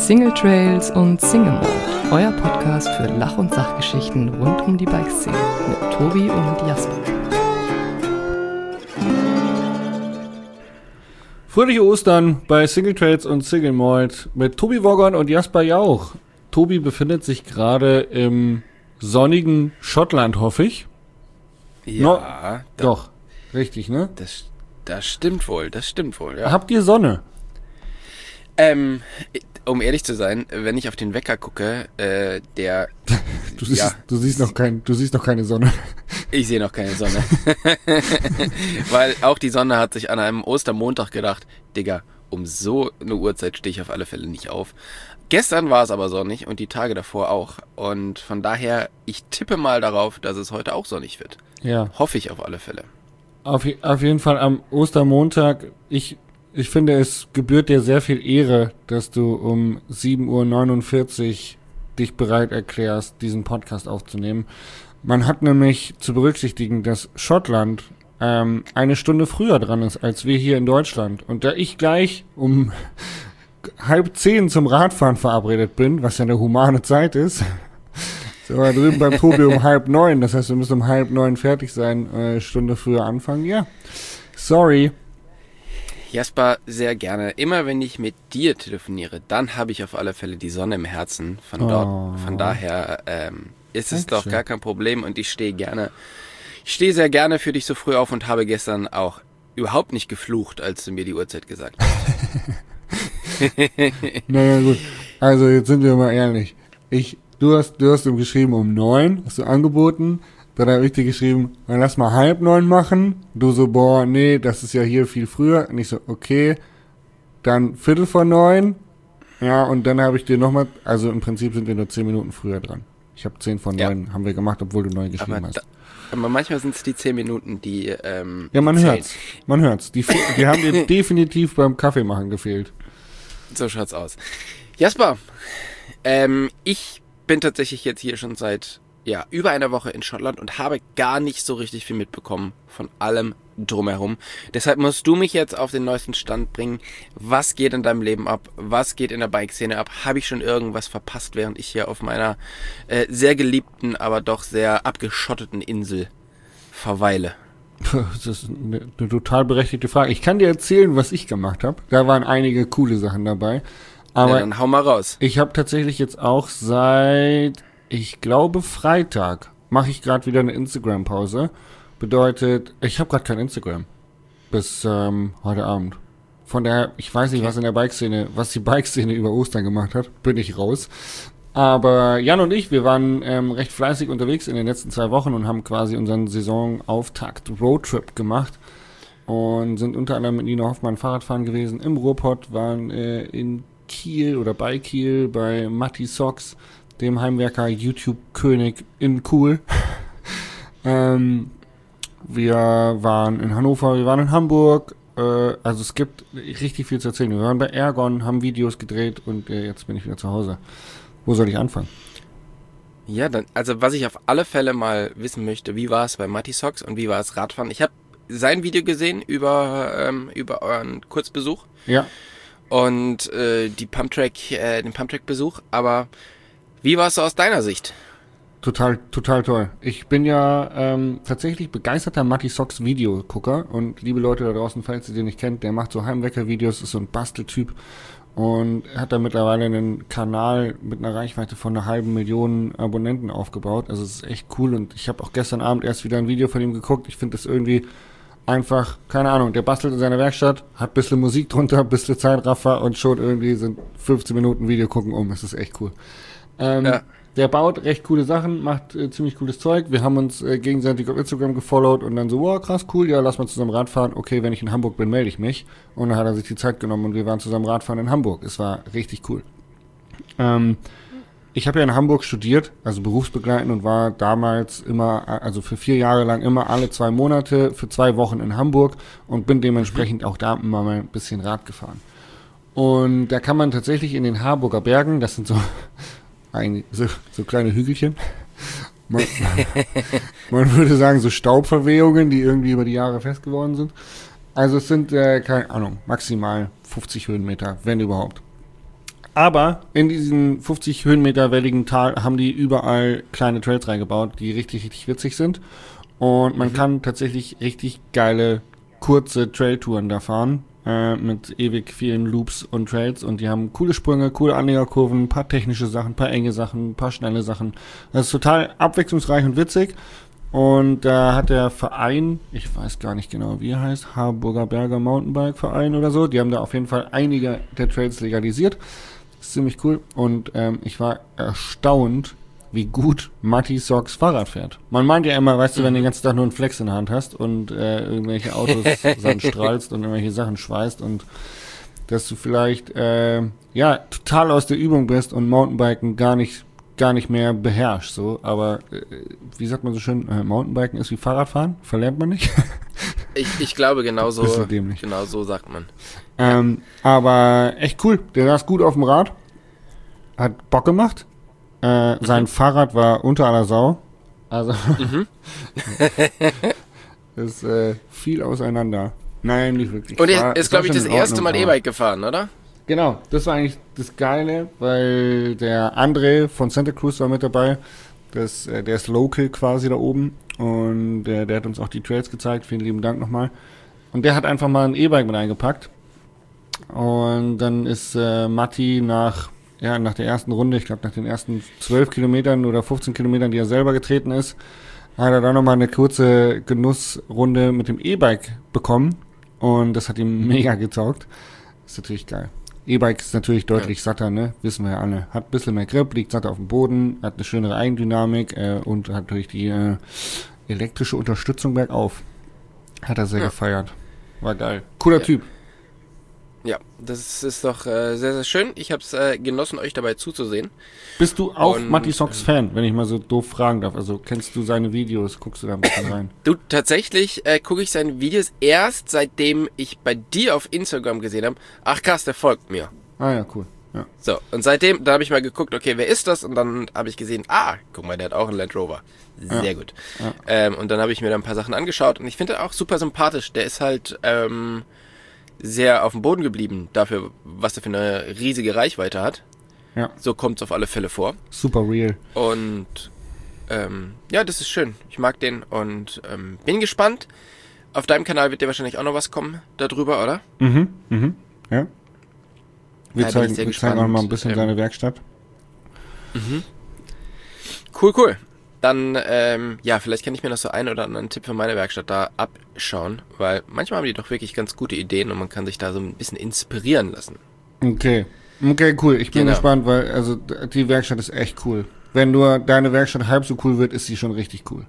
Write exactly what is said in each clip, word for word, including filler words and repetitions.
Single Trails und Single Mode, euer Podcast für Lach- und Sachgeschichten rund um die Bikeszene mit Tobi und Jasper. Fröhliche Ostern bei Single Trails und Single Malt mit Tobi Woggon und Jasper Jauch. Tobi befindet sich gerade im sonnigen Schottland, hoffe ich. Ja, no, da, doch, richtig, ne? Das, das stimmt wohl, das stimmt wohl, ja. Habt ihr Sonne? Ähm, um ehrlich zu sein, wenn ich auf den Wecker gucke, äh, der... Du siehst, ja, du siehst noch kein, du siehst noch keine Sonne. Ich sehe noch keine Sonne. Weil auch die Sonne hat sich an einem Ostermontag gedacht, Digga, um so eine Uhrzeit stehe ich auf alle Fälle nicht auf. Gestern war es aber sonnig und die Tage davor auch. Und von daher, ich tippe mal darauf, dass es heute auch sonnig wird. Ja. Hoffe ich auf alle Fälle. Auf, auf jeden Fall am Ostermontag, ich, ich finde, es gebührt dir sehr viel Ehre, dass du um sieben Uhr neunundvierzig dich bereit erklärst, diesen Podcast aufzunehmen. Man hat nämlich zu berücksichtigen, dass Schottland ähm, eine Stunde früher dran ist, als wir hier in Deutschland. Und da ich gleich um halb zehn zum Radfahren verabredet bin, was ja eine humane Zeit ist, sind wir drüben beim Tobi um halb neun. Das heißt, wir müssen um halb neun fertig sein, eine Stunde früher anfangen. Ja, sorry. Jasper, sehr gerne. Immer wenn ich mit dir telefoniere, dann habe ich auf alle Fälle die Sonne im Herzen. Von Oh. dort, von daher ähm, ist es Dankeschön. doch gar kein Problem und ich stehe gerne, ich stehe sehr gerne für dich so früh auf und habe gestern auch überhaupt nicht geflucht, als du mir die Uhrzeit gesagt hast. Naja, gut. Also, jetzt sind wir mal ehrlich. Ich, du hast, du hast ihm geschrieben um neun, hast du angeboten. Dann habe ich dir geschrieben, dann lass mal halb neun machen. Du so, boah, nee, das ist ja hier viel früher. Und ich so, okay. Dann Viertel vor neun. Ja, und dann habe ich dir nochmal, also im Prinzip sind wir nur zehn Minuten früher dran. Ich habe zehn vor neun, Ja. haben wir gemacht, obwohl du neun geschrieben Aber, hast. da, aber manchmal sind es die zehn Minuten, die ähm, Ja, man zählen. hört's. Man hört's. Die, fe- die haben dir definitiv beim Kaffeemachen gefehlt. So schaut's aus. Jasper, ähm, ich bin tatsächlich jetzt hier schon seit ja über einer Woche in Schottland und habe gar nicht so richtig viel mitbekommen von allem drumherum. Deshalb musst du mich jetzt auf den neuesten Stand bringen. Was geht in deinem Leben ab? Was geht in der Bike-Szene ab? Habe ich schon irgendwas verpasst, während ich hier auf meiner äh, sehr geliebten, aber doch sehr abgeschotteten Insel verweile? Das ist eine, eine total berechtigte Frage. Ich kann dir erzählen, was ich gemacht habe. Da waren einige coole Sachen dabei. Aber ja, dann hau mal raus. ich habe tatsächlich jetzt auch seit, ich glaube, Freitag mache ich gerade wieder eine Instagram-Pause. Bedeutet, ich habe gerade kein Instagram bis ähm, heute Abend. Von daher, ich weiß nicht, Okay. was in der Bike-Szene, was die Bike-Szene über Ostern gemacht hat, bin ich raus. Aber Jan und ich, wir waren ähm, recht fleißig unterwegs in den letzten zwei Wochen und haben quasi unseren Saisonauftakt Roadtrip gemacht und sind unter anderem mit Nina Hoffmann Fahrradfahren gewesen im Ruhrpott, waren äh, in Kiel oder bei Kiel bei Matti Socks, dem Heimwerker YouTube-König in Cool. ähm, wir waren in Hannover, wir waren in Hamburg, äh, also es gibt richtig viel zu erzählen. Wir waren bei Ergon, haben Videos gedreht und äh, jetzt bin ich wieder zu Hause. Wo soll ich anfangen? Ja, dann, also was ich auf alle Fälle mal wissen möchte, wie war es bei Matti Socks und wie war es Radfahren? Ich habe sein Video gesehen über ähm, über euren Kurzbesuch Ja, und äh, die Pumptrack, äh, den Pumptrack-Besuch, aber wie war es so aus deiner Sicht? total, total toll. Ich bin ja ähm, tatsächlich begeisterter Matti Socks Videogucker und liebe Leute da draußen, falls ihr den nicht kennt, der macht so Heimwecker-Videos, ist so ein Basteltyp und hat da mittlerweile einen Kanal mit einer Reichweite von einer halben Million Abonnenten aufgebaut. Also es ist echt cool und ich habe auch gestern Abend erst wieder ein Video von ihm geguckt. Ich finde das irgendwie einfach, keine Ahnung, der bastelt in seiner Werkstatt, hat ein bisschen Musik drunter, ein bisschen Zeitraffer und schon irgendwie sind fünfzehn Minuten Video gucken um. Es ist echt cool. Ähm, Ja. Der baut recht coole Sachen, macht äh, ziemlich cooles Zeug. Wir haben uns äh, gegenseitig auf Instagram gefollowt und dann so, wow, krass, cool, ja, lass mal zusammen Radfahren. Okay, wenn ich in Hamburg bin, melde ich mich. Und dann hat er sich die Zeit genommen und wir waren zusammen Radfahren in Hamburg. Es war richtig cool. Ähm, ich habe ja in Hamburg studiert, also berufsbegleitend und war damals immer, also für vier Jahre lang immer alle zwei Monate für zwei Wochen in Hamburg und bin dementsprechend auch da immer mal ein bisschen Rad gefahren. Und da kann man tatsächlich in den Harburger Bergen, das sind so Ein, so, so kleine Hügelchen. Man, man würde sagen, so Staubverwehungen, die irgendwie über die Jahre fest geworden sind. Also es sind, äh, keine Ahnung, maximal fünfzig Höhenmeter, wenn überhaupt. Aber in diesen fünfzig Höhenmeter welligen Tal haben die überall kleine Trails reingebaut, die richtig, richtig witzig sind. Und man mhm. kann tatsächlich richtig geile, kurze Trailtouren da fahren. Äh, mit ewig vielen Loops und Trails. Und die haben coole Sprünge, coole Anlegerkurven, ein paar technische Sachen, ein paar enge Sachen, ein paar schnelle Sachen. Das ist total abwechslungsreich und witzig. Und da hat der Verein, ich weiß gar nicht genau, wie er heißt, Harburger Berger Mountainbike Verein oder so, die haben da auf jeden Fall einige der Trails legalisiert. Das ist ziemlich cool. Und ähm, ich war erstaunt, wie gut Matti Socks Fahrrad fährt. Man meint ja immer, weißt du, wenn du den ganzen Tag nur einen Flex in der Hand hast und äh, irgendwelche Autos dann strahlst und irgendwelche Sachen schweißt und dass du vielleicht äh, ja total aus der Übung bist und Mountainbiken gar nicht gar nicht mehr beherrschst, so, aber äh, wie sagt man so schön, äh, Mountainbiken ist wie Fahrradfahren, verlernt man nicht. ich, ich glaube, genau so, genau so sagt man. Ähm, aber echt cool, der saß gut auf dem Rad, hat Bock gemacht. Äh, sein mhm. Fahrrad war unter aller Sau. Also mhm. ist äh, viel auseinander. Nein, nicht wirklich. Und er ist, glaube ich, das erste Mal E-Bike gefahren, oder? Genau, das war eigentlich das Geile, weil der André von Santa Cruz war mit dabei. Das, äh, der ist local quasi da oben. Und äh, der hat uns auch die Trails gezeigt. Vielen lieben Dank nochmal. Und der hat einfach mal ein E-Bike mit eingepackt. Und dann ist äh, Matti nach... Ja, nach der ersten Runde, ich glaube nach den ersten zwölf Kilometern oder fünfzehn Kilometern, die er selber getreten ist, hat er dann nochmal eine kurze Genussrunde mit dem E-Bike bekommen und das hat ihm mega getaugt. Ist natürlich geil. E-Bike ist natürlich deutlich ja. satter, ne? Wissen wir ja alle. Hat ein bisschen mehr Grip, liegt satter auf dem Boden, hat eine schönere Eigendynamik äh, und hat natürlich die äh, elektrische Unterstützung bergauf. Hat er sehr ja. gefeiert. War geil. Cooler ja. Typ. Ja, das ist doch äh, sehr, sehr schön. Ich habe es äh, genossen, euch dabei zuzusehen. Bist du auch Matti Socks Fan, wenn ich mal so doof fragen darf? Also kennst du seine Videos? Guckst du da ein bisschen rein? Du, tatsächlich äh, gucke ich seine Videos erst, seitdem ich bei dir auf Instagram gesehen habe, ach krass, der folgt mir. Ah ja, cool. Ja. So, und seitdem, da habe ich mal geguckt, okay, wer ist das? Und dann habe ich gesehen, ah, guck mal, der hat auch einen Land Rover. Sehr ja. gut. Ja. Ähm, und dann habe ich mir da ein paar Sachen angeschaut und ich finde auch super sympathisch. Der ist halt... Ähm, sehr auf dem Boden geblieben, dafür, was er für eine riesige Reichweite hat. Ja. So kommt es auf alle Fälle vor. Super real. Und ähm, ja, das ist schön. Ich mag den und ähm, bin gespannt. Auf deinem Kanal wird dir wahrscheinlich auch noch was kommen darüber, oder? Mhm, mhm, ja. Wir ja, zeigen, wir zeigen auch mal ein bisschen ähm, seine Werkstatt. Mhm. Cool, cool. Dann, ähm, ja, vielleicht kann ich mir noch so einen oder anderen Tipp für meine Werkstatt da abschauen, weil manchmal haben die doch wirklich ganz gute Ideen und man kann sich da so ein bisschen inspirieren lassen. Okay, okay, cool. Ich bin genau. gespannt, weil also die Werkstatt ist echt cool. Wenn nur deine Werkstatt halb so cool wird, ist sie schon richtig cool.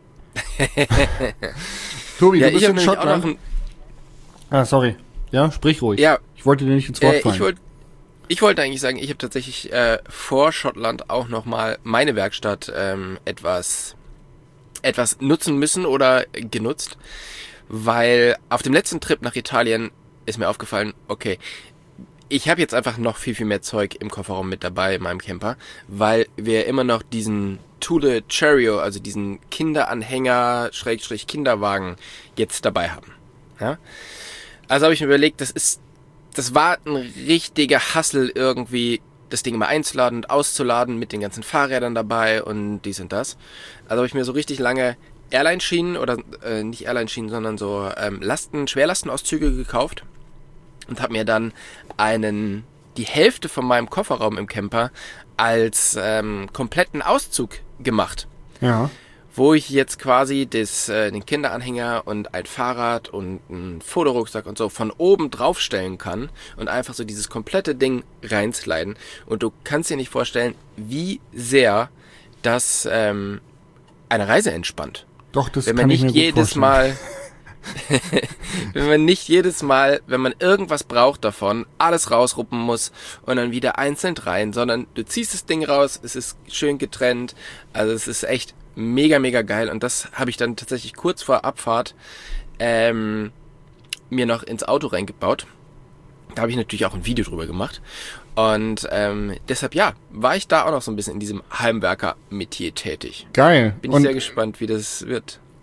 Tobi, ja, du bist in Schottland. Ein... Ah, sorry. Ja, sprich ruhig. Ja. Ich wollte dir nicht ins Wort äh, fallen. Ich wollte Ich wollte eigentlich sagen, ich habe tatsächlich äh, vor Schottland auch nochmal meine Werkstatt ähm, etwas, etwas nutzen müssen oder genutzt, weil auf dem letzten Trip nach Italien ist mir aufgefallen, okay, ich habe jetzt einfach noch viel, viel mehr Zeug im Kofferraum mit dabei in meinem Camper, weil wir immer noch diesen Thule Chariot, also diesen Kinderanhänger, Schrägstrich Kinderwagen jetzt dabei haben. Ja? Also habe ich mir überlegt, das ist Das war ein richtiger Hassel irgendwie, das Ding immer einzuladen und auszuladen mit den ganzen Fahrrädern dabei und dies und das. Also habe ich mir so richtig lange Airline-Schienen oder äh, nicht Airline-Schienen, sondern so ähm, Lasten, Schwerlastenauszüge gekauft und habe mir dann einen, die Hälfte von meinem Kofferraum im Camper als ähm, kompletten Auszug gemacht. Ja. Wo ich jetzt quasi das, äh, den Kinderanhänger und ein Fahrrad und einen Fotorucksack und so von oben draufstellen kann und einfach so dieses komplette Ding reinsliden. Und du kannst dir nicht vorstellen, wie sehr das ähm, eine Reise entspannt. Doch, das wenn man kann nicht ich mir gut jedes Mal, wenn man nicht jedes Mal, wenn man irgendwas braucht davon, alles rausruppen muss und dann wieder einzeln rein, sondern du ziehst das Ding raus, es ist schön getrennt, also es ist echt mega, mega geil und das habe ich dann tatsächlich kurz vor Abfahrt ähm, mir noch ins Auto reingebaut. Da habe ich natürlich auch ein Video drüber gemacht und ähm, deshalb, ja, war ich da auch noch so ein bisschen in diesem Heimwerker-Metier tätig. Geil. Bin ich und sehr gespannt, wie das wird.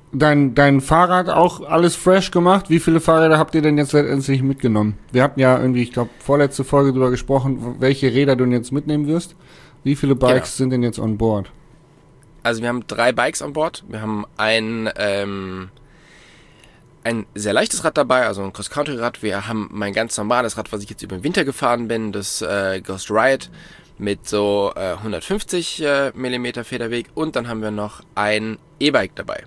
dein, dein Fahrrad auch alles fresh gemacht? Wie viele Fahrräder habt ihr denn jetzt letztendlich mitgenommen? Wir hatten ja irgendwie, ich glaube, vorletzte Folge drüber gesprochen, welche Räder du jetzt mitnehmen wirst. Wie viele Bikes genau. sind denn jetzt on board? Also wir haben drei Bikes an Bord. Wir haben ein, ähm, ein sehr leichtes Rad dabei, also ein Cross-Country-Rad. Wir haben mein ganz normales Rad, was ich jetzt über den Winter gefahren bin, das äh, Ghost Riot mit so äh, hundertfünfzig äh, Millimeter Federweg. Und dann haben wir noch ein E-Bike dabei.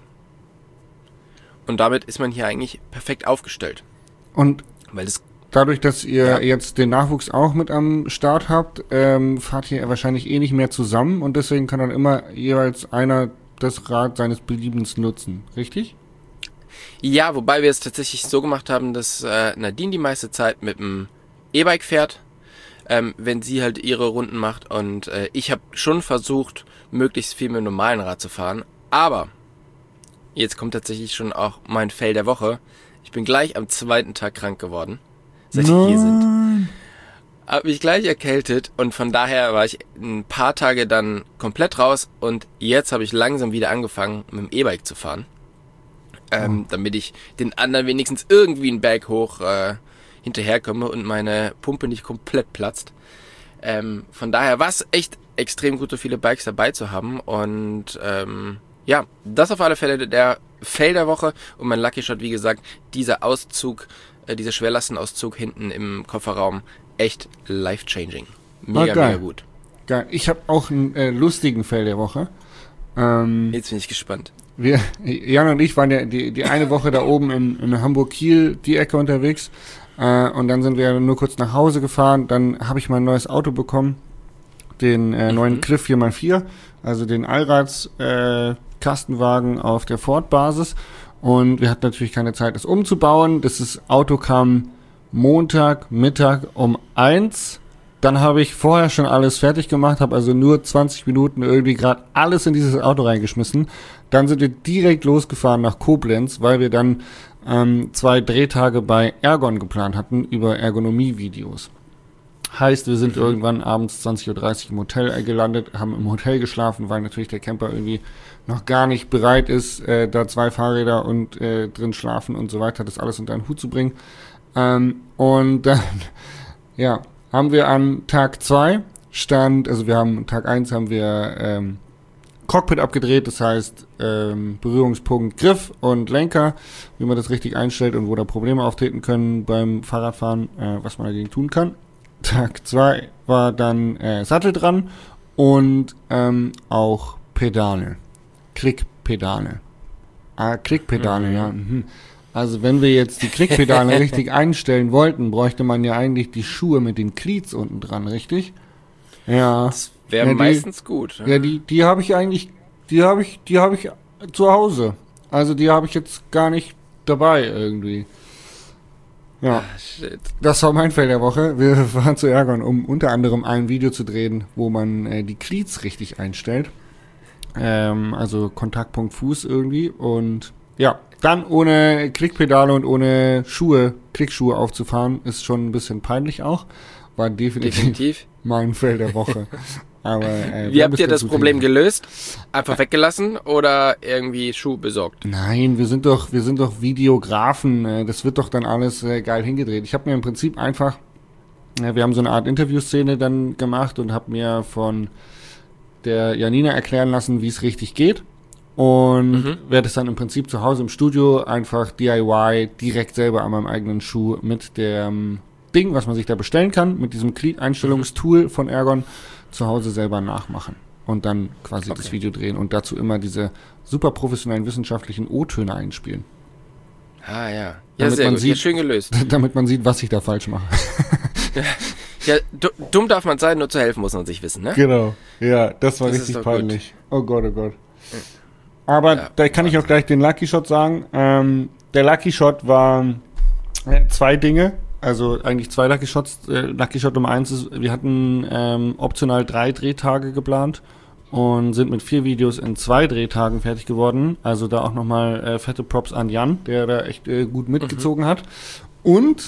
Und damit ist man hier eigentlich perfekt aufgestellt. Und weil das dadurch, dass ihr ja. jetzt den Nachwuchs auch mit am Start habt, ähm, fahrt ihr wahrscheinlich eh nicht mehr zusammen und deswegen kann dann immer jeweils einer das Rad seines Beliebens nutzen, richtig? Ja, wobei wir es tatsächlich so gemacht haben, dass äh, Nadine die meiste Zeit mit dem E-Bike fährt, ähm, wenn sie halt ihre Runden macht und äh, ich habe schon versucht, möglichst viel mit dem normalen Rad zu fahren, aber jetzt kommt tatsächlich schon auch mein Fail der Woche. Ich bin gleich am zweiten Tag krank geworden, seit wir hier sind. Hab mich gleich erkältet und von daher war ich ein paar Tage dann komplett raus und jetzt habe ich langsam wieder angefangen, mit dem E-Bike zu fahren. Ähm, oh. Damit ich den anderen wenigstens irgendwie einen Berg hoch äh, hinterherkomme und meine Pumpe nicht komplett platzt. Ähm, von daher war es echt extrem gut, so viele Bikes dabei zu haben und ähm, ja, das auf alle Fälle der Fail der Woche und mein Lucky Shot, wie gesagt, dieser Auszug, äh, dieser Schwerlastenauszug hinten im Kofferraum, echt life-changing. Mega, ah, mega gut. Geil. Ich habe auch einen äh, lustigen Fail der Woche. Ähm, Jetzt bin ich gespannt. Wir, Jan und ich waren ja die, die eine Woche da oben in, in Hamburg-Kiel, die Ecke unterwegs. Äh, und dann sind wir nur kurz nach Hause gefahren. Dann habe ich mein neues Auto bekommen. Den äh, neuen mhm. Cliff vier mal vier. Also den Allrads äh, Kastenwagen auf der Ford-Basis. Und wir hatten natürlich keine Zeit, das umzubauen. Das ist, Auto kam Montag, Mittag um eins. Dann habe ich vorher schon alles fertig gemacht, habe also nur zwanzig Minuten irgendwie gerade alles in dieses Auto reingeschmissen. Dann sind wir direkt losgefahren nach Koblenz, weil wir dann ähm, zwei Drehtage bei Ergon geplant hatten über Ergonomie-Videos. Heißt, wir sind mhm. irgendwann abends zwanzig Uhr dreißig im Hotel gelandet, haben im Hotel geschlafen, weil natürlich der Camper irgendwie noch gar nicht bereit ist, äh, da zwei Fahrräder und äh, drin schlafen und so weiter, das alles unter einen Hut zu bringen. Ähm, und dann, ja, haben wir an Tag zwei stand, also wir haben Tag eins haben wir ähm, Cockpit abgedreht, das heißt ähm, Berührungspunkt Griff und Lenker, wie man das richtig einstellt und wo da Probleme auftreten können beim Fahrradfahren, äh, was man dagegen tun kann. Tag zwei war dann äh, Sattel dran und ähm, auch Pedale, Klickpedale. Ah, Klickpedale, mhm. ja. Mhm. Also wenn wir jetzt die Klickpedale richtig einstellen wollten, bräuchte man ja eigentlich die Schuhe mit den Cleats unten dran, richtig? Ja. Das wäre ja, meistens gut. Ja, die, die habe ich eigentlich, die habe ich, die habe ich zu Hause. Also die habe ich jetzt gar nicht dabei irgendwie. Ja. Ah, shit. Das war mein Fail der Woche. Wir waren zu Ergon, um unter anderem ein Video zu drehen, wo man äh, die Cleats richtig einstellt. Ähm, also Kontaktpunkt Fuß irgendwie und ja, dann ohne Klickpedale und ohne Schuhe, Klickschuhe aufzufahren, ist schon ein bisschen peinlich auch. War definitiv, definitiv. mein Fail der Woche. Aber, äh, wie habt ihr das Problem gelöst? Einfach weggelassen oder irgendwie Schuh besorgt? Nein, wir sind doch, wir sind doch Videografen. Das wird doch dann alles äh, geil hingedreht. Ich habe mir im Prinzip einfach, äh, wir haben so eine Art Interviewszene dann gemacht und habe mir von der Janina erklären lassen, wie es richtig geht. Und mhm. werde es dann im Prinzip zu Hause im Studio einfach D I Y direkt selber an meinem eigenen Schuh mit dem Ding, was man sich da bestellen kann, mit diesem Glied-Einstellungstool mhm. von Ergon zu Hause selber nachmachen und dann quasi okay. das Video drehen und dazu immer diese super professionellen wissenschaftlichen O-Töne einspielen. Ah ja, ja damit sehr man gut, sieht, ja, schön gelöst. Damit man sieht, was ich da falsch mache. Ja, dumm darf man sein, nur zu helfen muss man sich wissen, ne? Genau, ja, das war das richtig peinlich. Gut. Oh Gott, oh Gott. Aber ja, da kann ich auch gleich den Lucky Shot sagen. Ähm, der Lucky Shot war äh, zwei Dinge. Also eigentlich zwei Lucky Shots. Äh, Lucky Shot Nummer eins ist, wir hatten ähm, optional drei Drehtage geplant und sind mit vier Videos in zwei Drehtagen fertig geworden. Also da auch nochmal äh, fette Props an Jan, der da echt äh, gut mitgezogen mhm. hat. Und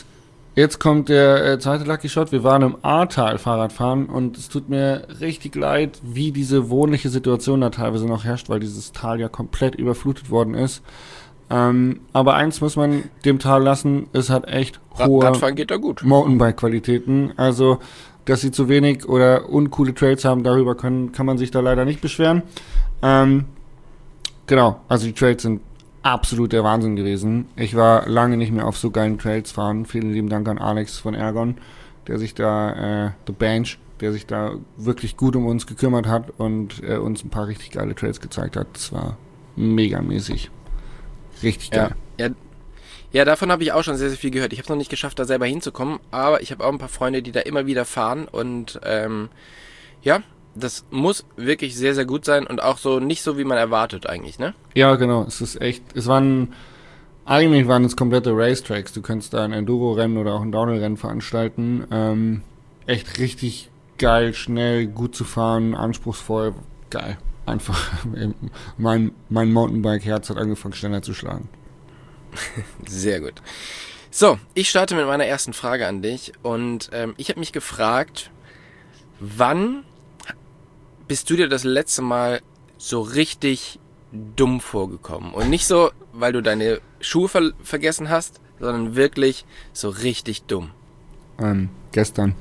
Jetzt kommt der äh, zweite Lucky Shot. Wir waren im Ahrtal Fahrradfahren und es tut mir richtig leid, wie diese wohnliche Situation da teilweise noch herrscht, weil dieses Tal ja komplett überflutet worden ist. Ähm, aber eins muss man dem Tal lassen, es hat echt hohe Radfahren geht da gut. Mountainbike-Qualitäten. Also, dass sie zu wenig oder uncoole Trails haben, darüber können, kann man sich da leider nicht beschweren. Ähm, genau, also die Trails sind absolut der Wahnsinn gewesen. Ich war lange nicht mehr auf so geilen Trails fahren. Vielen lieben Dank an Alex von Ergon, der sich da, äh, The Bench, der sich da wirklich gut um uns gekümmert hat und äh, uns ein paar richtig geile Trails gezeigt hat. Das war megamäßig. Richtig geil. Ja, ja, ja davon habe ich auch schon sehr, sehr viel gehört. Ich habe es noch nicht geschafft, da selber hinzukommen, aber ich habe auch ein paar Freunde, die da immer wieder fahren und ähm, ja, das muss wirklich sehr, sehr gut sein und auch so nicht so, wie man erwartet eigentlich, ne? Ja, genau. Es ist echt, es waren, eigentlich waren es komplette Racetracks. Du kannst da ein Enduro-Rennen oder auch ein Downhill-Rennen veranstalten. Ähm, echt richtig geil, schnell, gut zu fahren, anspruchsvoll, geil. Einfach, mein, mein Mountainbike-Herz hat angefangen schneller zu schlagen. Sehr gut. So, ich starte mit meiner ersten Frage an dich und ähm, ich habe mich gefragt, wann bist du dir das letzte Mal so richtig dumm vorgekommen? Und nicht so, weil du deine Schuhe ver- vergessen hast, sondern wirklich so richtig dumm. Ähm, gestern.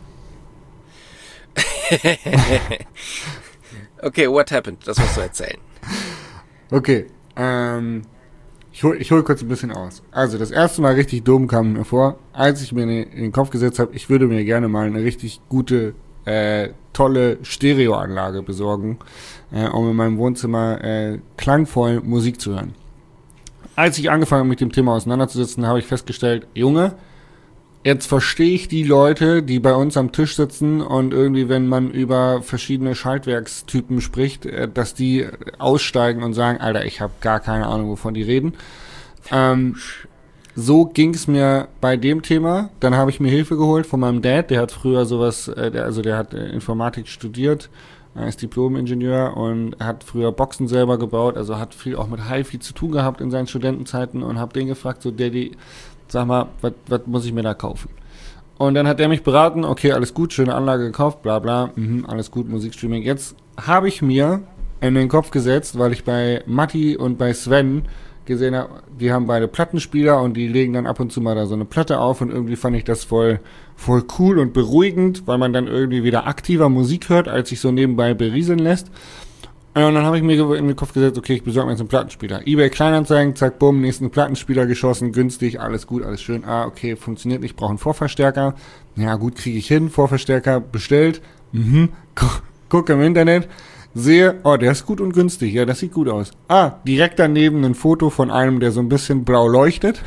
Okay, what happened? Das musst du erzählen. Okay, ähm, ich hol, ich hol kurz ein bisschen aus. Also, das erste Mal richtig dumm kam mir vor, als ich mir in den Kopf gesetzt habe, ich würde mir gerne mal eine richtig gute Äh, tolle Stereoanlage besorgen, äh, um in meinem Wohnzimmer äh, klangvoll Musik zu hören. Als ich angefangen habe, mit dem Thema auseinanderzusetzen, habe ich festgestellt, Junge, jetzt verstehe ich die Leute, die bei uns am Tisch sitzen und irgendwie, wenn man über verschiedene Schaltwerkstypen spricht, äh, dass die aussteigen und sagen, Alter, ich habe gar keine Ahnung, wovon die reden. Ähm, So ging es mir bei dem Thema. Dann habe ich mir Hilfe geholt von meinem Dad. Der hat früher sowas, äh, der, also der hat äh, Informatik studiert, er ist Diplom-Ingenieur und hat früher Boxen selber gebaut. Also hat viel auch mit Hi-Fi zu tun gehabt in seinen Studentenzeiten und habe den gefragt, so Daddy, sag mal, was muss ich mir da kaufen? Und dann hat er mich beraten, okay, alles gut, schöne Anlage gekauft, bla bla, mhm, alles gut, Musikstreaming. Jetzt habe ich mir in den Kopf gesetzt, weil ich bei Matti und bei Sven gesehen habe, die haben beide Plattenspieler und die legen dann ab und zu mal da so eine Platte auf und irgendwie fand ich das voll, voll cool und beruhigend, weil man dann irgendwie wieder aktiver Musik hört, als sich so nebenbei berieseln lässt. Und dann habe ich mir in den Kopf gesetzt, okay, ich besorge mir jetzt einen Plattenspieler. eBay Kleinanzeigen, zack, bumm, nächsten Plattenspieler geschossen, günstig, alles gut, alles schön. Ah, okay, funktioniert nicht, brauche einen Vorverstärker. Ja gut, kriege ich hin, Vorverstärker bestellt. Mhm, guck, guck im Internet. Sehe, oh, der ist gut und günstig. Ja, das sieht gut aus. Ah, direkt daneben ein Foto von einem, der so ein bisschen blau leuchtet.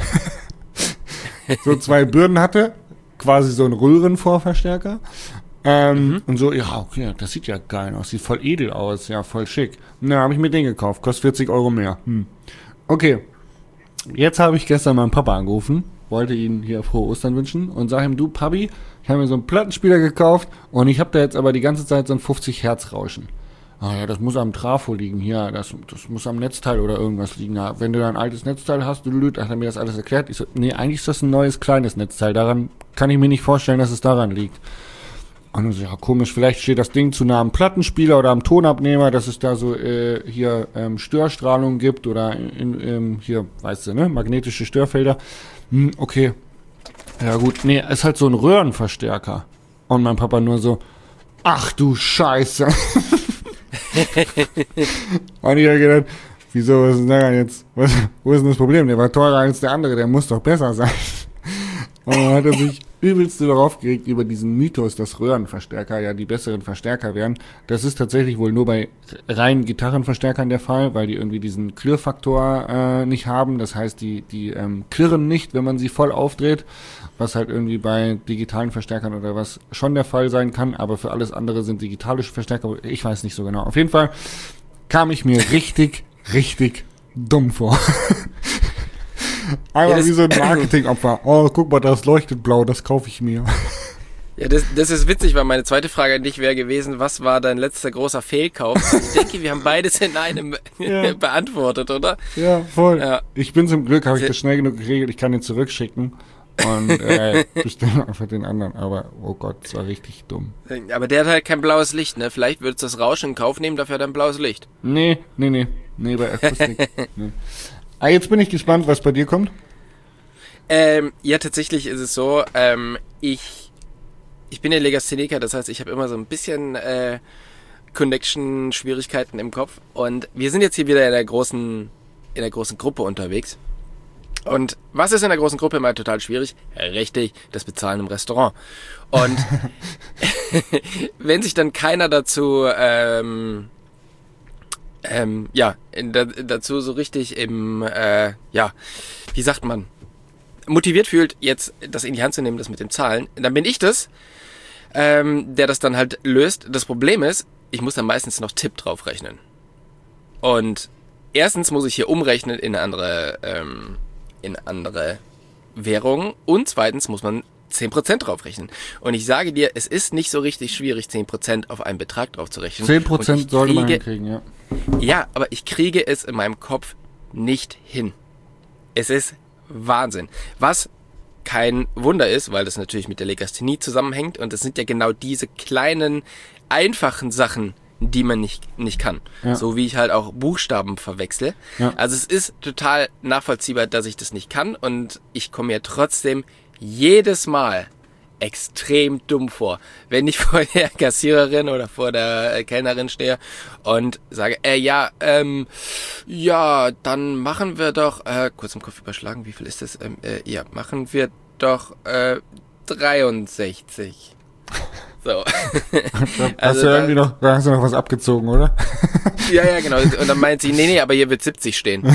So zwei Birnen hatte. Quasi so ein Röhrenvorverstärker. Ähm, mhm. Und so, ja, okay, das sieht ja geil aus. Sieht voll edel aus. Ja, voll schick. Na, habe ich mir den gekauft. Kostet vierzig Euro mehr. Hm. Okay. Jetzt habe ich gestern meinen Papa angerufen. Wollte ihn hier frohe Ostern wünschen. Und sage ihm, du, Papi, ich habe mir so einen Plattenspieler gekauft. Und ich habe da jetzt aber die ganze Zeit so ein fünfzig Hertz Rauschen. Ah ja, das muss am Trafo liegen, hier, das, das muss am Netzteil oder irgendwas liegen. Ja, wenn du da ein altes Netzteil hast, hat er mir das alles erklärt. Ich so, nee, eigentlich ist das ein neues, kleines Netzteil. Daran kann ich mir nicht vorstellen, dass es daran liegt. Und so, ja, komisch, vielleicht steht das Ding zu nah am Plattenspieler oder am Tonabnehmer, dass es da so äh, hier ähm, Störstrahlung gibt oder in, in, hier, weißt du, ne, magnetische Störfelder. Hm, okay. Ja gut, nee, ist halt so ein Röhrenverstärker. Und mein Papa nur so, ach du Scheiße. Und ich habe gedacht, wieso, was ist denn daran jetzt? Was, wo ist denn das Problem? Der war teurer als der andere, der muss doch besser sein. Und dann hat er sich übelst darauf geregt über diesen Mythos, dass Röhrenverstärker ja die besseren Verstärker wären. Das ist tatsächlich wohl nur bei reinen Gitarrenverstärkern der Fall, weil die irgendwie diesen Klirrfaktor äh, nicht haben. Das heißt, die, die ähm, klirren nicht, wenn man sie voll aufdreht, was halt irgendwie bei digitalen Verstärkern oder was schon der Fall sein kann. Aber für alles andere sind digitalische Verstärker, ich weiß nicht so genau. Auf jeden Fall kam ich mir richtig, richtig dumm vor. Einmal ja, wie so ein Marketingopfer. Oh, guck mal, das leuchtet blau, das kaufe ich mir. Ja, das, das ist witzig, weil meine zweite Frage an dich wäre gewesen, was war dein letzter großer Fehlkauf? Ich denke, wir haben beides in einem ja. beantwortet, oder? Ja, voll. Ja. Ich bin zum Glück, habe ich das schnell genug geregelt, ich kann den zurückschicken. und äh, bestelle einfach den anderen. Aber, oh Gott, das war richtig dumm. Aber der hat halt kein blaues Licht, ne? Vielleicht würdest du das Rauschen in Kauf nehmen, dafür hat er ein blaues Licht. Nee, nee, nee. Nee, bei Akustik. nee. Ah, jetzt bin ich gespannt, was bei dir kommt. Ähm, ja, tatsächlich ist es so, ähm, ich, ich bin ja Legastheniker, das heißt, ich habe immer so ein bisschen äh, Connection-Schwierigkeiten im Kopf. Und wir sind jetzt hier wieder in der großen, in der großen Gruppe unterwegs. Und was ist in der großen Gruppe immer total schwierig? Richtig, das Bezahlen im Restaurant. Und wenn sich dann keiner dazu, ähm, ähm, ja, in, da, dazu so richtig im, äh, ja, wie sagt man, motiviert fühlt, jetzt das in die Hand zu nehmen, das mit dem Zahlen, dann bin ich das, ähm, der das dann halt löst. Das Problem ist, ich muss dann meistens noch Tipp draufrechnen. Und erstens muss ich hier umrechnen in andere, ähm, in andere Währungen und zweitens muss man zehn Prozent draufrechnen. Und ich sage dir, es ist nicht so richtig schwierig, zehn Prozent auf einen Betrag drauf zu rechnen. zehn Prozent sollte man hinkriegen, ja. Ja, aber ich kriege es in meinem Kopf nicht hin. Es ist Wahnsinn. Was kein Wunder ist, weil das natürlich mit der Legasthenie zusammenhängt und es sind ja genau diese kleinen, einfachen Sachen, die man nicht, nicht kann. Ja. So wie ich halt auch Buchstaben verwechsle. Ja. Also es ist total nachvollziehbar, dass ich das nicht kann und ich komme mir trotzdem jedes Mal extrem dumm vor, wenn ich vor der Kassiererin oder vor der Kellnerin stehe und sage, äh, ja, ähm, ja, dann machen wir doch, äh, kurz im Kopf überschlagen, wie viel ist das? Ähm, äh, ja, machen wir doch äh, dreiundsechzig. So. hast also du irgendwie noch, da hast du noch was abgezogen, oder? Ja, ja, genau. Und dann meint sie, nee, nee, aber hier wird siebzig stehen.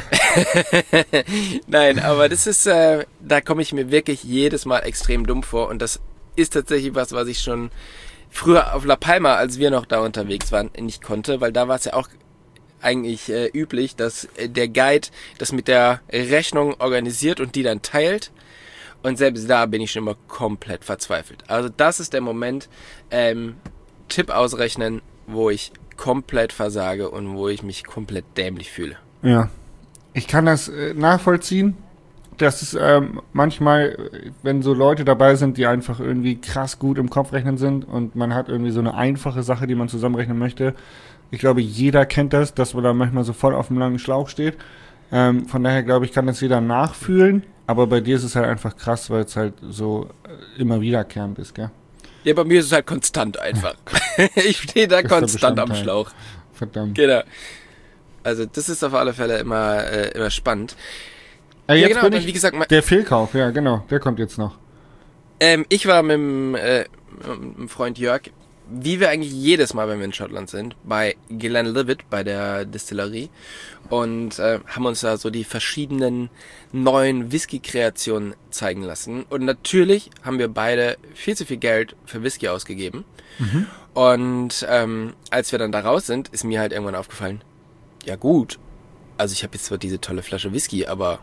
Nein, aber das ist, äh, da komme ich mir wirklich jedes Mal extrem dumm vor. Und das ist tatsächlich was, was ich schon früher auf La Palma, als wir noch da unterwegs waren, nicht konnte. Weil da war es ja auch eigentlich äh, üblich, dass äh, der Guide das mit der Rechnung organisiert und die dann teilt. Und selbst da bin ich schon immer komplett verzweifelt. Also das ist der Moment, ähm, Tipp ausrechnen, wo ich komplett versage und wo ich mich komplett dämlich fühle. Ja, ich kann das äh, nachvollziehen. Das ist ähm, manchmal, wenn so Leute dabei sind, die einfach irgendwie krass gut im Kopfrechnen sind und man hat irgendwie so eine einfache Sache, die man zusammenrechnen möchte. Ich glaube, jeder kennt das, dass man da manchmal so voll auf dem langen Schlauch steht. Ähm, von daher glaube ich, kann das jeder nachfühlen. Aber bei dir ist es halt einfach krass, weil es halt so äh, immer wiederkehrend ist, gell? Ja, bei mir ist es halt konstant einfach. Ich stehe da konstant am Schlauch. Verdammt. Genau. Also das ist auf alle Fälle immer, äh, immer spannend. Äh, ja, jetzt genau, bin ich, wie gesagt, mein, der Fehlkauf, ja genau, der kommt jetzt noch. Ähm, ich war mit dem, äh, mit dem Freund Jörg, wie wir eigentlich jedes Mal, wenn wir in Schottland sind, bei Glenlivet, bei der Distillerie und äh, haben uns da so die verschiedenen neuen Whisky-Kreationen zeigen lassen. Und natürlich haben wir beide viel zu viel Geld für Whisky ausgegeben. Mhm. Und ähm, als wir dann da raus sind, ist mir halt irgendwann aufgefallen, ja gut, also ich habe jetzt zwar diese tolle Flasche Whisky, aber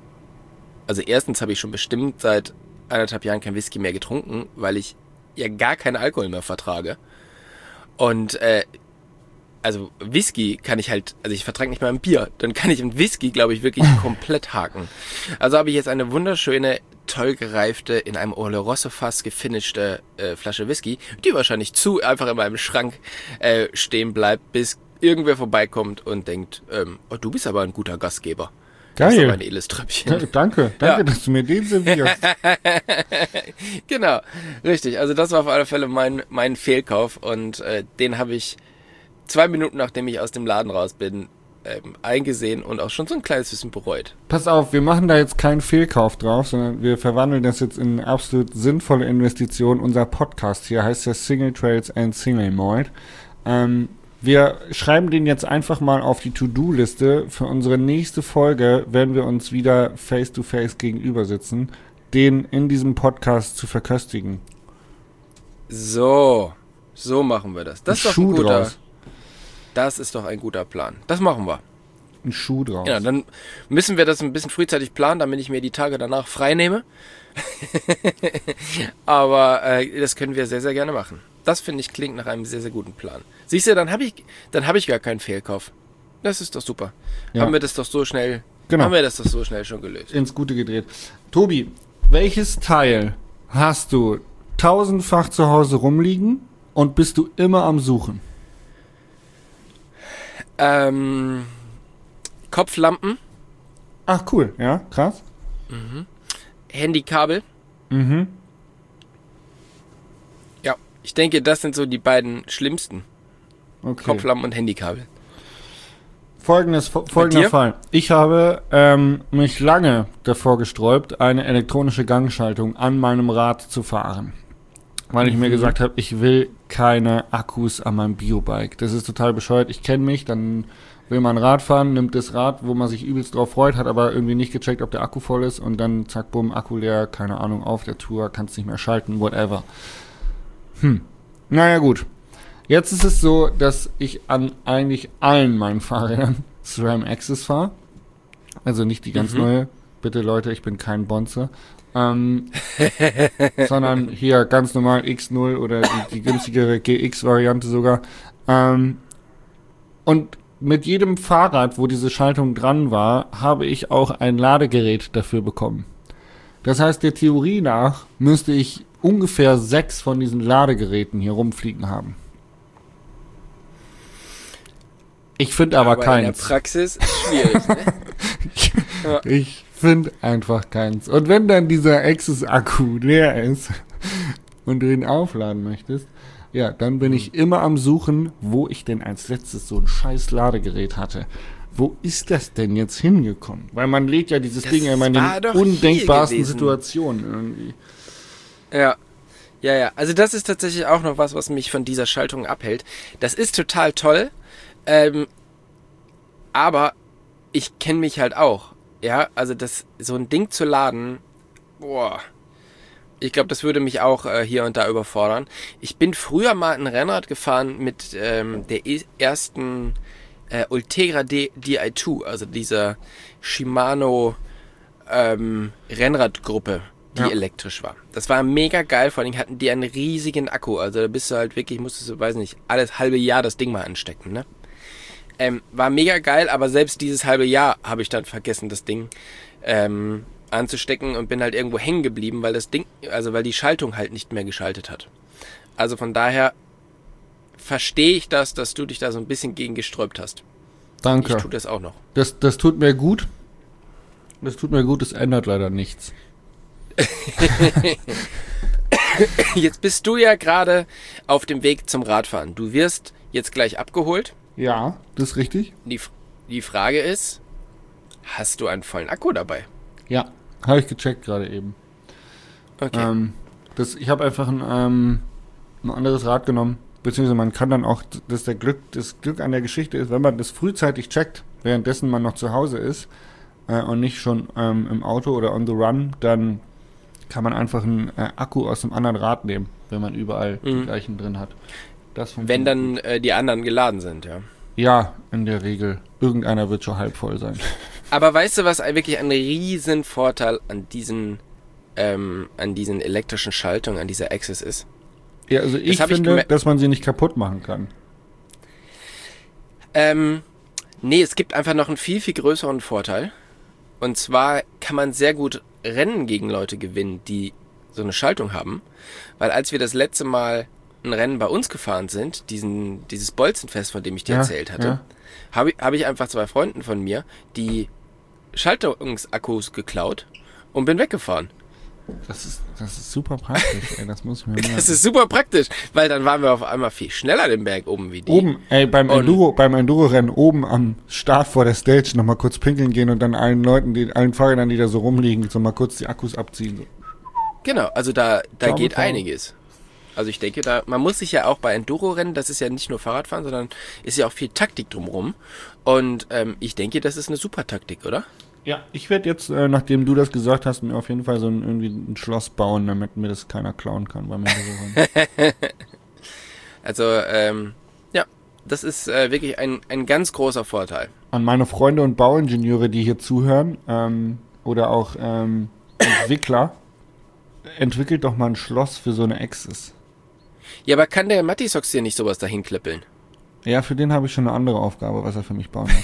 also erstens habe ich schon bestimmt seit eineinhalb Jahren kein Whisky mehr getrunken, weil ich ja gar keinen Alkohol mehr vertrage. Und äh, also Whisky kann ich halt, also ich vertrage nicht mal ein Bier, dann kann ich ein Whisky, glaube ich, wirklich komplett haken. Also habe ich jetzt eine wunderschöne, toll gereifte, in einem Oloroso-Fass gefinischte äh, Flasche Whisky, die wahrscheinlich zu einfach in meinem Schrank äh, stehen bleibt, bis irgendwer vorbeikommt und denkt, ähm, oh, du bist aber ein guter Gastgeber. Geil. Das ist aber ein edles Tröpfchen. Ja, danke, danke, ja. Dass du mir den servierst. Genau, richtig. Also das war auf alle Fälle mein, mein Fehlkauf und äh, den habe ich zwei Minuten, nachdem ich aus dem Laden raus bin, ähm, eingesehen und auch schon so ein kleines bisschen bereut. Pass auf, wir machen da jetzt keinen Fehlkauf drauf, sondern wir verwandeln das jetzt in eine absolut sinnvolle Investition. Unser Podcast hier heißt ja Single Trails and Single Malt. Ähm, Wir schreiben den jetzt einfach mal auf die To-Do-Liste. Für unsere nächste Folge werden wir uns wieder face-to-face gegenüber sitzen, den in diesem Podcast zu verköstigen. So, so machen wir das. Das ist doch Schuh ein guter, draus. Das ist doch ein guter Plan. Das machen wir. Ein Schuh draus. Ja, dann müssen wir das ein bisschen frühzeitig planen, damit ich mir die Tage danach frei nehme. Aber äh, das können wir sehr, sehr gerne machen. Das, finde ich, klingt nach einem sehr, sehr guten Plan. Siehst du, dann habe ich, dann habe ich gar keinen Fehlkauf. Das ist doch super. Ja. Haben wir das doch so schnell, genau. haben wir das doch so schnell schon gelöst. Ins Gute gedreht. Tobi, Welches Teil hast du tausendfach zu Hause rumliegen und bist du immer am Suchen? Ähm, Kopflampen. Ach, cool. Ja, krass. Mhm. Handykabel. Mhm. Ja, ich denke, das sind so die beiden schlimmsten. Okay. Kopflampen und Handykabel. Folgendes, folgender Fall. Ich habe ähm, mich lange davor gesträubt, eine elektronische Gangschaltung an meinem Rad zu fahren. Weil ich mhm. mir gesagt habe, ich will keine Akkus an meinem Biobike. Das ist total bescheuert. Ich kenne mich, dann will man Rad fahren, nimmt das Rad, wo man sich übelst drauf freut, hat aber irgendwie nicht gecheckt, ob der Akku voll ist und dann zack, bumm, Akku leer, keine Ahnung, auf der Tour, kannst nicht mehr schalten, whatever. Hm. Naja, gut. Jetzt ist es so, dass ich an eigentlich allen meinen Fahrrädern SRAM Access fahre. Also nicht die ganz mhm. neue. Bitte Leute, ich bin kein Bonze. Ähm, sondern hier ganz normal X null oder die, die günstigere G X-Variante sogar. Ähm, und mit jedem Fahrrad, wo diese Schaltung dran war, habe ich auch ein Ladegerät dafür bekommen. Das heißt, der Theorie nach müsste ich ungefähr sechs von diesen Ladegeräten hier rumfliegen haben. Ich finde aber, aber keins. In der Praxis ist schwierig, ne? Ja. Ich finde einfach keins. Und wenn dann dieser Access-Akku leer ist und du ihn aufladen möchtest, ja, dann bin ich immer am Suchen, wo ich denn als letztes so ein scheiß Ladegerät hatte. Wo ist das denn jetzt hingekommen? Weil man lädt ja dieses das Ding immer in den undenkbarsten Situationen irgendwie. Ja. Ja, ja. Also das ist tatsächlich auch noch was, was mich von dieser Schaltung abhält. Das ist total toll. Ähm, aber ich kenne mich halt auch, ja, also das, so ein Ding zu laden, boah, ich glaube, das würde mich auch äh, hier und da überfordern. Ich bin früher mal ein Rennrad gefahren mit ähm, der e- ersten äh, Ultegra D I zwei, also dieser Shimano ähm, Rennradgruppe, die ja. elektrisch war. Das war mega geil, vor allem hatten die einen riesigen Akku, also da bist du halt wirklich, musstest du, weiß nicht, alles halbe Jahr das Ding mal anstecken, ne? Ähm, war mega geil, aber selbst dieses halbe Jahr habe ich dann vergessen, das Ding ähm, anzustecken und bin halt irgendwo hängen geblieben, weil das Ding, also weil die Schaltung halt nicht mehr geschaltet hat. Also von daher verstehe ich das, dass du dich da so ein bisschen gegen gesträubt hast. Danke. Ich tue das auch noch. Das, das tut mir gut. Das tut mir gut, es ändert leider nichts. Jetzt bist du ja gerade auf dem Weg zum Radfahren. Du wirst jetzt gleich abgeholt. Ja, das ist richtig. Die, die Frage ist, hast du einen vollen Akku dabei? Ja, habe ich gecheckt gerade eben. Okay. Ähm, das, ich habe einfach ein, ähm, ein anderes Rad genommen, beziehungsweise man kann dann auch, dass der Glück, das Glück an der Geschichte ist, wenn man das frühzeitig checkt, währenddessen man noch zu Hause ist äh, und nicht schon ähm, im Auto oder on the run, dann kann man einfach einen äh, Akku aus einem anderen Rad nehmen, wenn man überall mhm. die gleichen drin hat. Das wenn dann äh, die anderen geladen sind, ja. Ja, in der Regel. Irgendeiner wird schon halb voll sein. Aber weißt du, was wirklich ein riesen Vorteil an diesen, ähm, an diesen elektrischen Schaltungen, an dieser Access ist? Ja, also ich finde, ich dass man sie nicht kaputt machen kann. Ähm, nee, es gibt einfach noch einen viel, viel größeren Vorteil. Und zwar kann man sehr gut Rennen gegen Leute gewinnen, die so eine Schaltung haben. Weil als wir das letzte Mal ein Rennen bei uns gefahren sind, diesen, dieses Bolzenfest, von dem ich dir ja, erzählt hatte, ja. habe ich, hab ich einfach zwei Freunden von mir die Schaltungsakkus geklaut und bin weggefahren. Das ist, das ist super praktisch, ey, das muss ich mir merken. Das ist super praktisch, weil dann waren wir auf einmal viel schneller den Berg oben wie die. Oben, ey, beim Enduro, beim Enduro-Rennen oben am Start vor der Stage nochmal kurz pinkeln gehen und dann allen Leuten, die, allen Fahrrädern, die da so rumliegen, so mal kurz die Akkus abziehen. So. Genau, also da, da Ciao, geht ciao. einiges. Also ich denke, da man muss sich ja auch bei Enduro-Rennen, das ist ja nicht nur Fahrradfahren, sondern ist ja auch viel Taktik drumherum. Und ähm, ich denke, das ist eine super Taktik, oder? Ja, ich werde jetzt, äh, nachdem du das gesagt hast, mir auf jeden Fall so ein, irgendwie ein Schloss bauen, damit mir das keiner klauen kann beim Enduro-Rennen. Also, ähm, ja, das ist äh, wirklich ein, ein ganz großer Vorteil. An meine Freunde und Bauingenieure, die hier zuhören, ähm, oder auch ähm, Entwickler, entwickelt doch mal ein Schloss für so eine Access. Ja, aber kann der Mattisox hier nicht sowas dahin klippeln? Ja, für den habe ich schon eine andere Aufgabe, was er für mich bauen muss.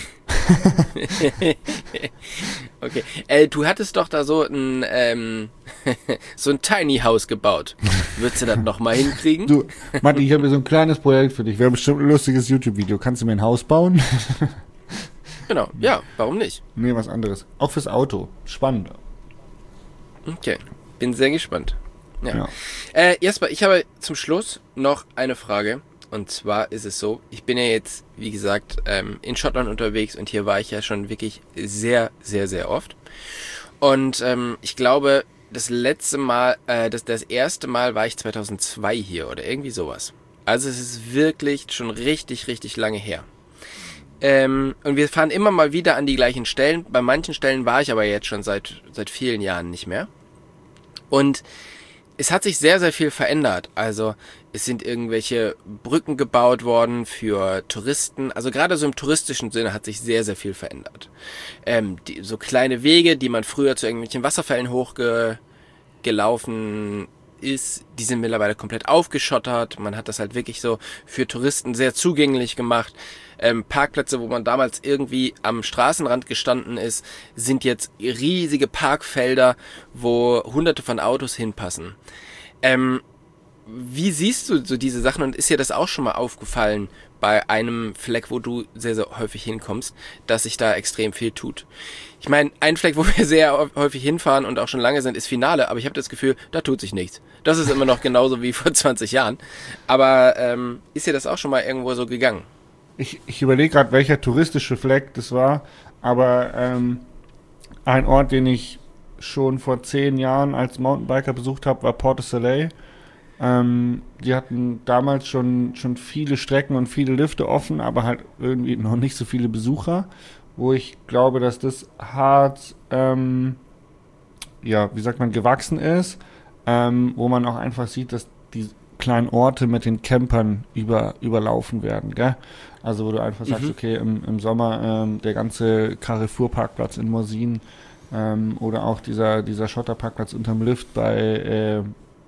Okay. Äh, du hattest doch da so ein, ähm, so ein Tiny House gebaut. Würdest du das nochmal hinkriegen? Du, Matti, ich habe hier so ein kleines Projekt für dich. Wäre bestimmt ein lustiges YouTube-Video. Kannst du mir ein Haus bauen? Genau, ja, warum nicht? Nee, was anderes. Auch fürs Auto. Spannend. Okay, bin sehr gespannt. Ja. Ja. Äh, Jasper, ich habe zum Schluss noch eine Frage. Und zwar ist es so, ich bin ja jetzt, wie gesagt, ähm, in Schottland unterwegs und hier war ich ja schon wirklich sehr, sehr, sehr oft. Und ähm, ich glaube, das letzte Mal, äh, das, das erste Mal war ich zweitausendzwei hier oder irgendwie sowas. Also es ist wirklich schon richtig, richtig lange her. Ähm, und wir fahren immer mal wieder an die gleichen Stellen. Bei manchen Stellen war ich aber jetzt schon seit, seit vielen Jahren nicht mehr. Und es hat sich sehr, sehr viel verändert. Also es sind irgendwelche Brücken gebaut worden für Touristen. Also gerade so im touristischen Sinne hat sich sehr, sehr viel verändert. Ähm, die, so kleine Wege, die man früher zu irgendwelchen Wasserfällen hochgelaufen ist, die sind mittlerweile komplett aufgeschottert. Man hat das halt wirklich so für Touristen sehr zugänglich gemacht. Ähm, Parkplätze, wo man damals irgendwie am Straßenrand gestanden ist, sind jetzt riesige Parkfelder, wo hunderte von Autos hinpassen. Ähm, wie siehst du so diese Sachen und ist dir das auch schon mal aufgefallen bei einem Fleck, wo du sehr, sehr häufig hinkommst, dass sich da extrem viel tut? Ich meine, ein Fleck, wo wir sehr häufig hinfahren und auch schon lange sind, ist Finale, aber ich habe das Gefühl, da tut sich nichts. Das ist immer noch genauso wie vor zwanzig Jahren. Aber ähm, ist dir das auch schon mal irgendwo so gegangen? Ich, ich überlege gerade, welcher touristische Fleck das war, aber ähm, ein Ort, den ich schon vor zehn Jahren als Mountainbiker besucht habe, war Port of Soleil. Ähm, die hatten damals schon, schon viele Strecken und viele Lifte offen, aber halt irgendwie noch nicht so viele Besucher, wo ich glaube, dass das hart, ähm, ja, wie sagt man, gewachsen ist, ähm, wo man auch einfach sieht, dass die kleinen Orte mit den Campern über, überlaufen werden, gell? Also wo du einfach sagst, Mhm. okay, im, im Sommer ähm, der ganze Carrefour-Parkplatz in Morzine ähm, oder auch dieser, dieser Schotterparkplatz unterm Lift bei, äh,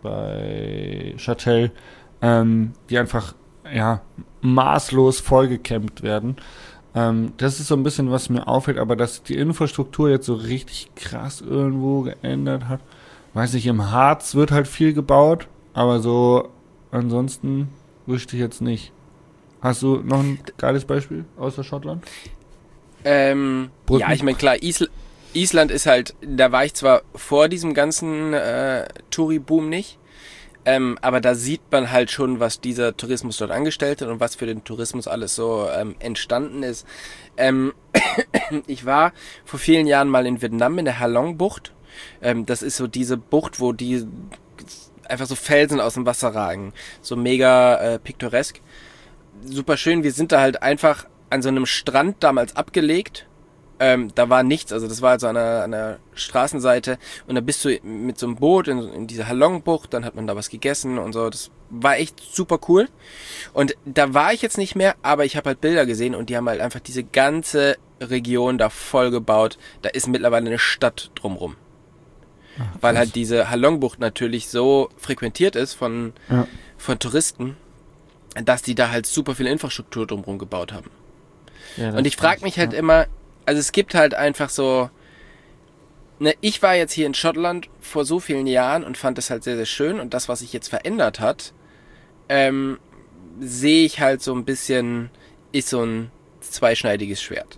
bei Châtel, ähm, die einfach ja maßlos vollgecampt werden. Ähm, das ist so ein bisschen, was mir auffällt, aber dass die Infrastruktur jetzt so richtig krass irgendwo geändert hat. Weiß nicht, im Harz wird halt viel gebaut, aber so ansonsten wüsste ich jetzt nicht. Hast du noch ein geiles Beispiel außer Schottland? Ähm, Brücken? ja, ich meine, klar, Isl- Island ist halt, da war ich zwar vor diesem ganzen äh, Touri-Boom nicht, ähm, aber da sieht man halt schon, was dieser Tourismus dort angestellt hat und was für den Tourismus alles so ähm, entstanden ist. Ähm, ich war vor vielen Jahren mal in Vietnam in der Halong-Bucht. Ähm, das ist so diese Bucht, wo die einfach so Felsen aus dem Wasser ragen. So mega äh, piktoresk. Super schön. Wir sind da halt einfach an so einem Strand damals abgelegt. Ähm, da war nichts, also das war also an einer, an einer Straßenseite und da bist du mit so einem Boot in, in diese Halong-Bucht, dann hat man da was gegessen und so. Das war echt super cool. Und da war ich jetzt nicht mehr, aber ich habe halt Bilder gesehen und die haben halt einfach diese ganze Region da voll gebaut. Da ist mittlerweile eine Stadt drumrum. Ach, Weil krass. halt diese Halong-Bucht natürlich so frequentiert ist von, Ja. von Touristen, dass die da halt super viel Infrastruktur drumherum gebaut haben. Ja, das Und ich frage ist- mich halt ja. immer, also es gibt halt einfach so, ne, ich war jetzt hier in Schottland vor so vielen Jahren und fand das halt sehr, sehr schön und das, was sich jetzt verändert hat, ähm, sehe ich halt so ein bisschen, ist so ein zweischneidiges Schwert.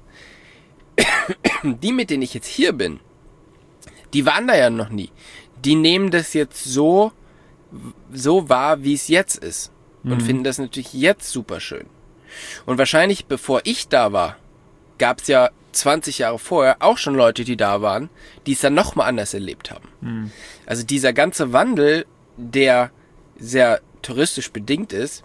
Die, mit denen ich jetzt hier bin, die waren da ja noch nie. Die nehmen das jetzt so, so wahr, wie es jetzt ist. Und Mhm. finden das natürlich jetzt super schön. Und wahrscheinlich, bevor ich da war, gab es ja zwanzig Jahre vorher auch schon Leute, die da waren, die es dann nochmal anders erlebt haben. Mhm. Also dieser ganze Wandel, der sehr touristisch bedingt ist,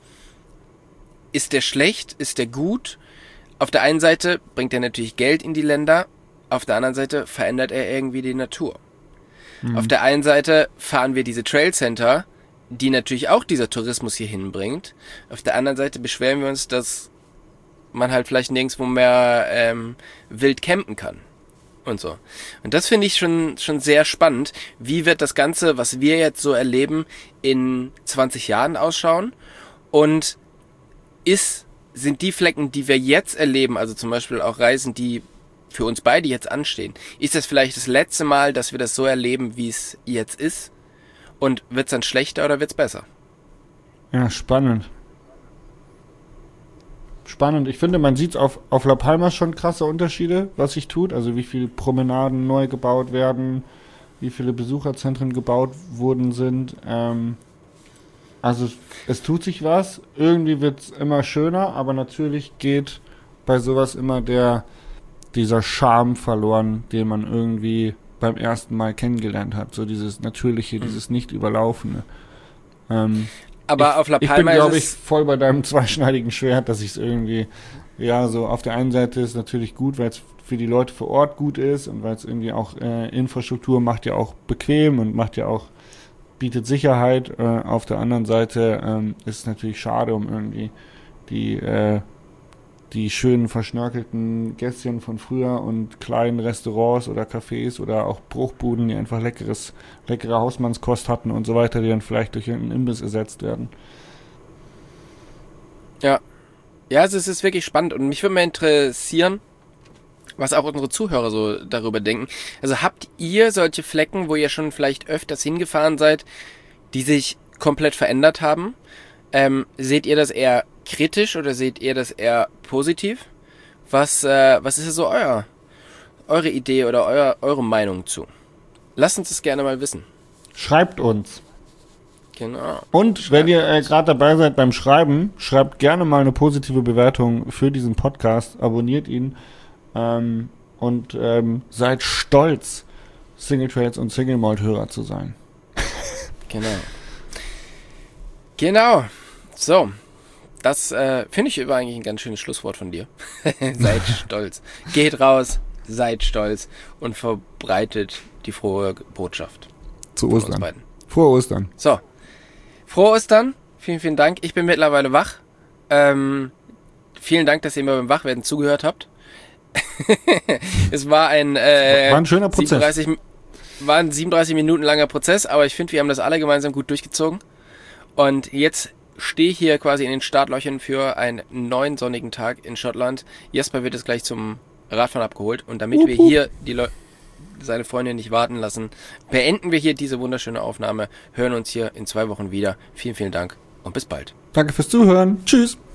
ist der schlecht, ist der gut? Auf der einen Seite bringt er natürlich Geld in die Länder, auf der anderen Seite verändert er irgendwie die Natur. Mhm. Auf der einen Seite fahren wir diese Trailcenter, die natürlich auch dieser Tourismus hier hinbringt. Auf der anderen Seite beschweren wir uns, dass man halt vielleicht nirgendwo mehr ähm, wild campen kann und so. Und das finde ich schon schon sehr spannend. Wie wird das Ganze, was wir jetzt so erleben, in zwanzig Jahren ausschauen? Und ist sind die Flecken, die wir jetzt erleben, also zum Beispiel auch Reisen, die für uns beide jetzt anstehen, ist das vielleicht das letzte Mal, dass wir das so erleben, wie es jetzt ist? Und wird es dann schlechter oder wird es besser? Ja, spannend. Spannend. Ich finde, man sieht auf, auf La Palma schon krasse Unterschiede, was sich tut. Also wie viele Promenaden neu gebaut werden, wie viele Besucherzentren gebaut wurden sind. Ähm, also es tut sich was. Irgendwie wird es immer schöner, aber natürlich geht bei sowas immer der dieser Charme verloren, den man irgendwie beim ersten Mal kennengelernt hat. So dieses Natürliche, mhm. dieses Nicht-Überlaufene. Ähm, Aber ich, auf La Palma ich bin, glaube ich, ist es voll bei deinem zweischneidigen Schwert, dass ich es irgendwie, ja, so auf der einen Seite ist natürlich gut, weil es für die Leute vor Ort gut ist und weil es irgendwie auch äh, Infrastruktur macht ja auch bequem und macht ja auch, bietet Sicherheit. Äh, auf der anderen Seite ähm, ist es natürlich schade um irgendwie die äh, die schönen verschnörkelten Gässchen von früher und kleinen Restaurants oder Cafés oder auch Bruchbuden, die einfach leckeres, leckere Hausmannskost hatten und so weiter, die dann vielleicht durch irgendeinen Imbiss ersetzt werden. Ja. Ja, also es ist wirklich spannend und mich würde mal interessieren, was auch unsere Zuhörer so darüber denken. Also habt ihr solche Flecken, wo ihr schon vielleicht öfters hingefahren seid, die sich komplett verändert haben? Ähm, seht ihr das eher kritisch oder seht ihr das eher positiv? Was, äh, was ist so euer, eure Idee oder euer, eure Meinung zu? Lasst uns das gerne mal wissen. Schreibt uns. Genau. Und schreibt wenn ihr äh, gerade dabei seid beim Schreiben, schreibt gerne mal eine positive Bewertung für diesen Podcast, abonniert ihn ähm, und ähm, seid stolz, Single Trails und Single Malt Hörer zu sein. Genau. Genau. So. Das äh, finde ich über eigentlich ein ganz schönes Schlusswort von dir. Seid stolz. Geht raus, seid stolz und verbreitet die frohe Botschaft. Zu Ostern. Frohe Ostern. So. Frohe Ostern. Vielen, vielen Dank. Ich bin mittlerweile wach. Ähm, vielen Dank, dass ihr mir beim Wachwerden zugehört habt. Es war ein, äh, war ein schöner Prozess. siebenunddreißig, war ein siebenunddreißig Minuten langer Prozess, aber ich finde, wir haben das alle gemeinsam gut durchgezogen. Und jetzt stehe hier quasi in den Startlöchern für einen neuen sonnigen Tag in Schottland. Jasper wird jetzt gleich zum Radfahren abgeholt und damit wir hier die Le- seine Freundin nicht warten lassen, beenden wir hier diese wunderschöne Aufnahme, hören uns hier in zwei Wochen wieder. Vielen, vielen Dank und bis bald. Danke fürs Zuhören. Tschüss.